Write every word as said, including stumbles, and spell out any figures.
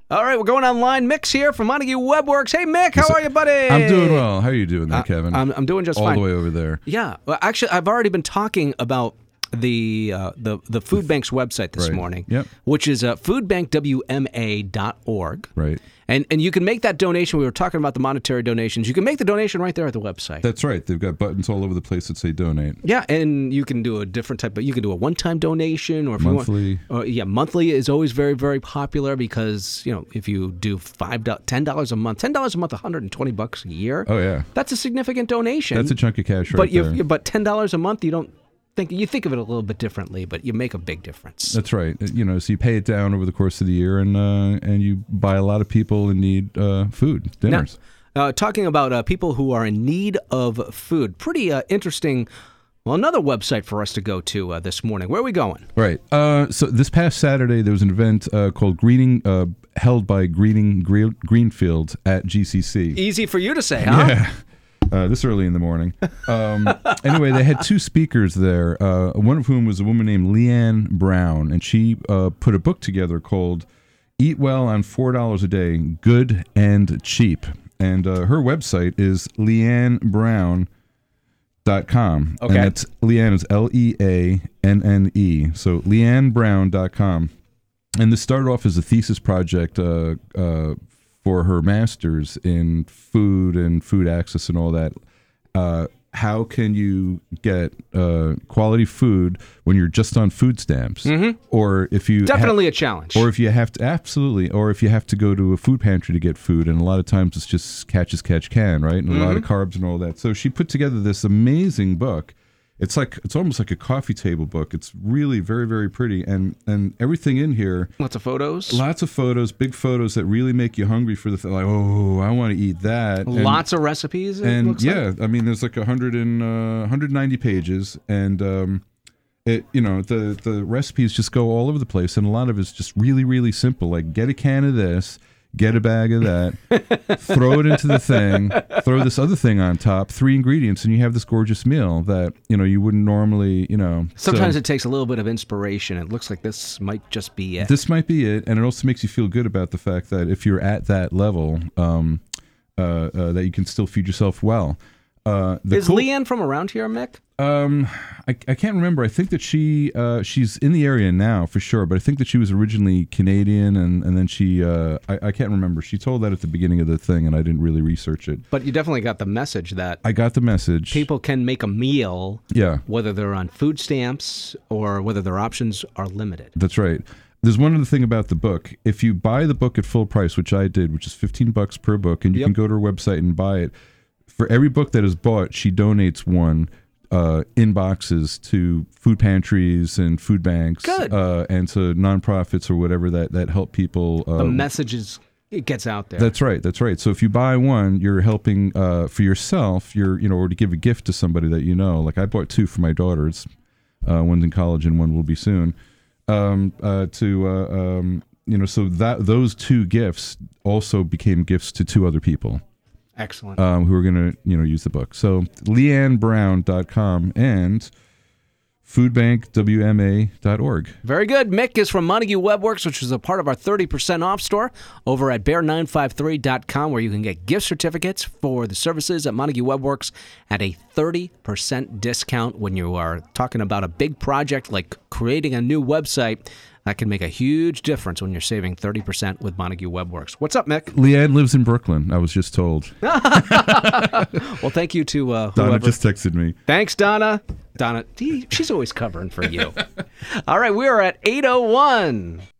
All right, we're going online. Mick's here from Montague WebWorks. Hey, Mick, how are you, buddy? I'm doing well. How are you doing there, uh, Kevin? I'm, I'm doing just All fine. All the way over there. Yeah. Well, actually, I've already been talking about the uh, the the Food Bank's website this right. morning, yep. which is uh, food bank w m a dot org. Right. And and you can make that donation. We were talking about the monetary donations. You can make the donation right there at the website. That's right. They've got buttons all over the place that say donate. Yeah, and you can do a different type of. You can do a one-time donation, or if monthly. You want, or, yeah, monthly is always very very popular because you know if you do five ten dollars a month, ten dollars a month, one hundred and twenty bucks a year. Oh yeah, that's a significant donation. That's a chunk of cash, right but you, there. But ten dollars a month, you don't. Think, you think of it a little bit differently, but you make a big difference. That's right. You know, so you pay it down over the course of the year, and uh, and you buy a lot of people in need uh, food, dinners. Now, uh, talking about uh, people who are in need of food, pretty uh, interesting. Well, another website for us to go to uh, this morning. Where are we going? Right. Uh, so this past Saturday, there was an event uh, called Greening, uh, held by Greening Gre- Greenfield at G C C. Easy for you to say, huh? Yeah. Uh, this early in the morning. Um, anyway, they had two speakers there, uh, one of whom was a woman named Leanne Brown, and she uh, put a book together called Eat Well on four dollars a Day, Good and Cheap. And uh, her website is leanne brown dot com. Okay. And that's Leanne is L E A N N E. So leanne brown dot com. And this started off as a thesis project uh, uh for her master's in food and food access and all that. Uh, how can you get uh, quality food when you're just on food stamps? Mm-hmm. Or if you definitely ha- a challenge. Or if you have to, absolutely. Or if you have to go to a food pantry to get food, and a lot of times it's just catch as catch can, right? And mm-hmm. a lot of carbs and all that. So she put together this amazing book. It's like it's almost like a coffee table book. It's really very, very pretty, and and everything in here. Lots of photos. Lots of photos, big photos that really make you hungry for the th- like. Oh, I want to eat that. And, Lots of recipes. It and looks yeah, like. I mean, there's like a hundred and uh, one hundred ninety pages, and um, it you know the the recipes just go all over the place, and a lot of it's just really, really simple. Like get a can of this. Get a bag of that, throw it into the thing, throw this other thing on top, three ingredients, and you have this gorgeous meal that, you know, you wouldn't normally, you know. Sometimes so, it takes a little bit of inspiration. It looks like this might just be it. This might be it, and it also makes you feel good about the fact that if you're at that level, um, uh, uh, that you can still feed yourself well. Uh, Is cool- Leanne from around here, Mick? Um, I, I can't remember. I think that she uh, she's in the area now for sure, but I think that she was originally Canadian, and, and then she uh, I, I can't remember. She told that at the beginning of the thing, and I didn't really research it. But you definitely got the message that I got the message. people can make a meal, yeah, whether they're on food stamps or whether their options are limited. That's right. There's one other thing about the book. If you buy the book at full price, which I did, which is fifteen bucks per book, and you Yep. can go to her website and buy it. For every book that is bought, she donates one uh, in boxes to food pantries and food banks, Good. Uh, and to nonprofits or whatever that, that help people. Uh, The message is, it gets out there. That's right. That's right. So if you buy one, you're helping uh, for yourself. You're you know, or to give a gift to somebody that you know. Like I bought two for my daughters. Uh, one's in college and one will be soon. Um, uh, to uh, um, you know, so that those two gifts also became gifts to two other people. Excellent. Um, who are going to, you know, use the book. So leanne brown dot com and food bank w m a dot org. Very good. Mick is from Montague WebWorks, which is a part of our thirty percent off store over at bear nine five three dot com, where you can get gift certificates for the services at Montague WebWorks at a thirty percent discount when you are talking about a big project like creating a new website. That can make a huge difference when you're saving thirty percent with Montague WebWorks. What's up, Mick? Leanne lives in Brooklyn, I was just told. Well, thank you to uh, whoever. Donna just texted me. Thanks, Donna. Donna, she's always covering for you. All right, we are at eight oh one.